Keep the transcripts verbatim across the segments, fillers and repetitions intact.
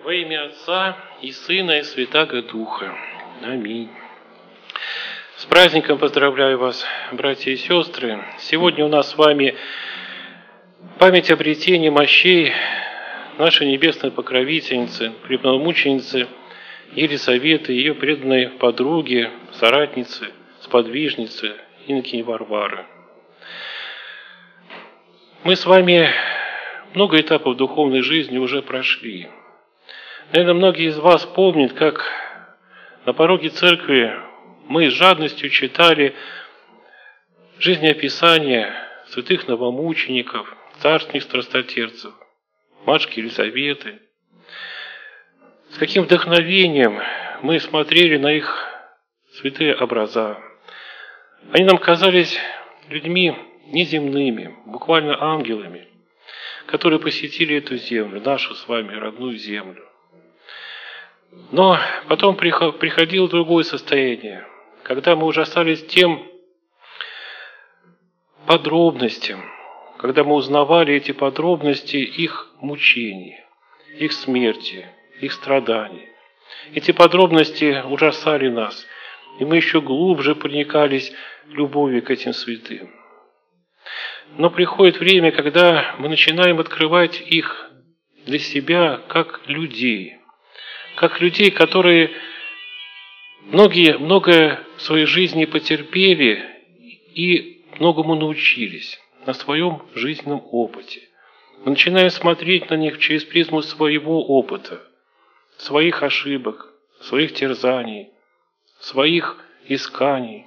Во имя Отца и Сына и Святаго Духа. Аминь. С праздником поздравляю вас, братья и сестры. Сегодня у нас с вами память обретения мощей нашей небесной покровительницы, преподмученицы Елисаветы, ее преданной подруги, соратницы, сподвижницы инокини Варвары. Мы с вами много этапов духовной жизни уже прошли. Наверное, многие из вас помнят, как на пороге церкви мы с жадностью читали жизнеописания святых новомучеников, царских страстотерцев, матушки Елисаветы. С каким вдохновением мы смотрели на их святые образа. Они нам казались людьми неземными, буквально ангелами, которые посетили эту землю, нашу с вами родную землю. Но потом приходило другое состояние, когда мы ужасались тем подробностям, когда мы узнавали эти подробности их мучений, их смерти, их страданий. Эти подробности ужасали нас, и мы еще глубже проникались любовью к этим святым. Но приходит время, когда мы начинаем открывать их для себя как людей, как людей, которые многие, многое в своей жизни потерпели и многому научились на своем жизненном опыте. Мы начинаем смотреть на них через призму своего опыта, своих ошибок, своих терзаний, своих исканий.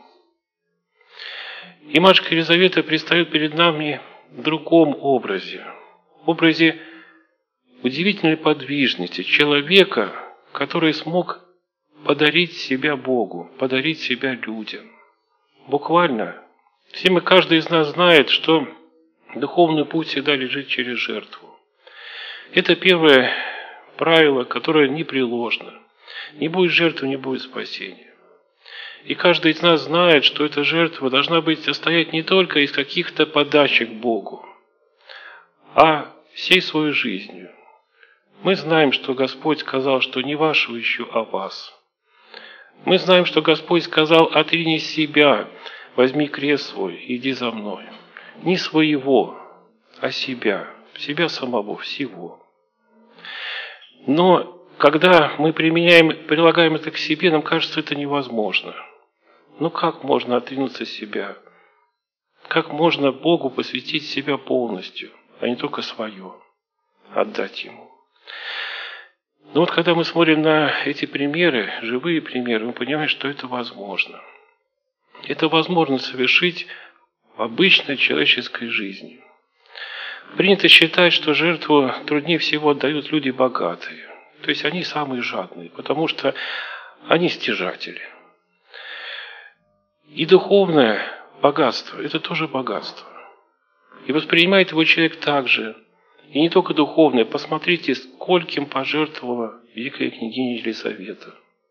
И матушка Елизавета предстает перед нами в другом образе, образе удивительной подвижности человека, который смог подарить себя Богу, подарить себя людям. Буквально, все мы, каждый из нас знает, что духовный путь всегда лежит через жертву. Это первое правило, которое непреложно. Не будет жертвы, не будет спасения. И каждый из нас знает, что эта жертва должна быть состоять не только из каких-то подачек Богу, а всей своей жизнью. Мы знаем, что Господь сказал, что не вашего ищу, а вас. Мы знаем, что Господь сказал: отрини себя, возьми крест свой, иди за мной. Не своего, а себя, себя самого, всего. Но когда мы применяем, прилагаем это к себе, нам кажется, это невозможно. Ну как можно отринуться себя? Как можно Богу посвятить себя полностью, а не только свое, отдать Ему? Но вот когда мы смотрим на эти примеры, живые примеры, мы понимаем, что это возможно. Это возможно совершить в обычной человеческой жизни. Принято считать, что жертву труднее всего отдают люди богатые. То есть они самые жадные, потому что они стяжатели. И духовное богатство – это тоже богатство. И воспринимает его человек так же. И не только духовное. Посмотрите, скольким пожертвовала великая княгиня Елисавета.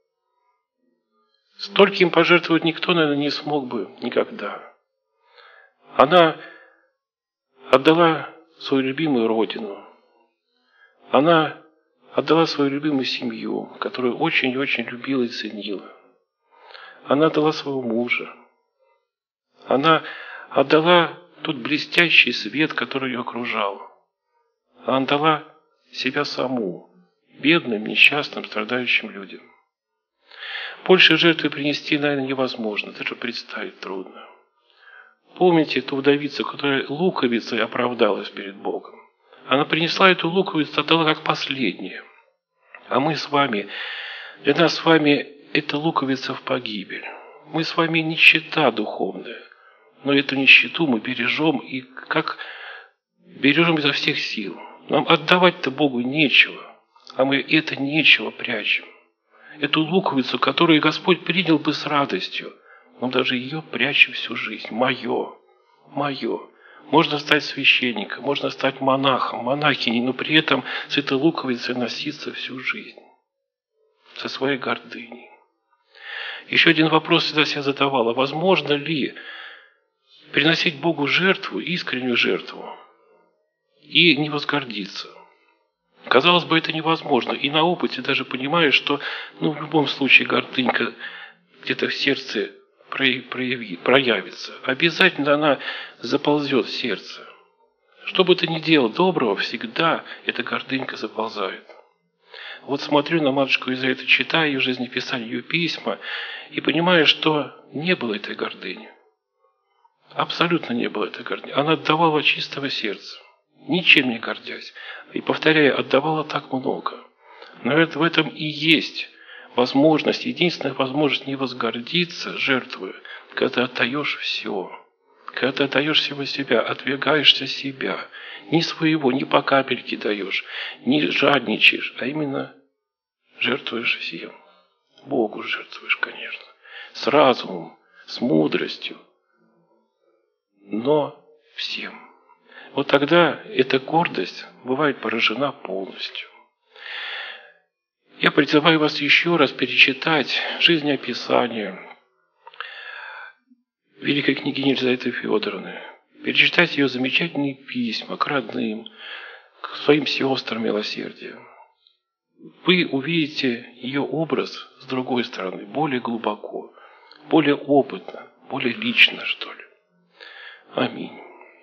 Стольким пожертвовать никто, наверное, не смог бы никогда. Она отдала свою любимую родину. Она отдала свою любимую семью, которую очень и очень любила и ценила. Она отдала своего мужа. Она отдала тот блестящий свет, который ее окружал. Она отдала себя саму, бедным, несчастным, страдающим людям. Больше жертвы принести, наверное, невозможно, даже представить трудно. Помните ту вдовицу, которая луковицей оправдалась перед Богом? Она принесла эту луковицу, отдала как последнее. А мы с вами, для нас с вами это луковица в погибель. Мы с вами нищета духовная, но эту нищету мы бережем и как бережем изо всех сил. Нам отдавать-то Богу нечего, а мы это нечего прячем. Эту луковицу, которую Господь принял бы с радостью, но даже ее прячем всю жизнь. Мое, мое. Можно стать священником, можно стать монахом, монахиней, но при этом с этой луковицей носиться всю жизнь. Со своей гордыней. Еще один вопрос всегда себя задавала. Возможно ли приносить Богу жертву, искреннюю жертву, и не возгордиться? Казалось бы, это невозможно. И на опыте даже понимаешь, что ну, в любом случае гордынька где-то в сердце прояви, проявится. Обязательно она заползет в сердце. Что бы ты ни делал доброго, всегда эта гордынька заползает. Вот смотрю на матушку Елизавету, читаю ее жизнеписание, ее письма, и понимаю, что не было этой гордыни. Абсолютно не было этой гордыни. Она отдавала чистого сердца, ничем не гордясь. И, повторяю, отдавала так много. Наверное, в этом и есть возможность, единственная возможность не возгордиться, жертвуя, когда ты отдаешь все. Когда ты отдаешь всего себя, отвергаешься себя. Не своего, не по капельке даешь, не жадничаешь, а именно жертвуешь всем. Богу жертвуешь, конечно. С разумом, с мудростью, но всем. Вот тогда эта гордость бывает поражена полностью. Я призываю вас еще раз перечитать жизнеописание великой княгини Елизаветы Федоровны, перечитать ее замечательные письма к родным, к своим сестрам милосердия. Вы увидите ее образ с другой стороны, более глубоко, более опытно, более лично, что ли. Аминь.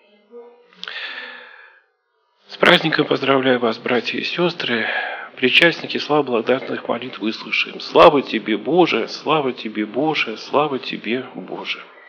С праздником поздравляю вас, братья и сестры, причастники слав благодарных молитв выслушаем. Слава тебе, Боже, слава тебе, Боже, слава тебе, Боже.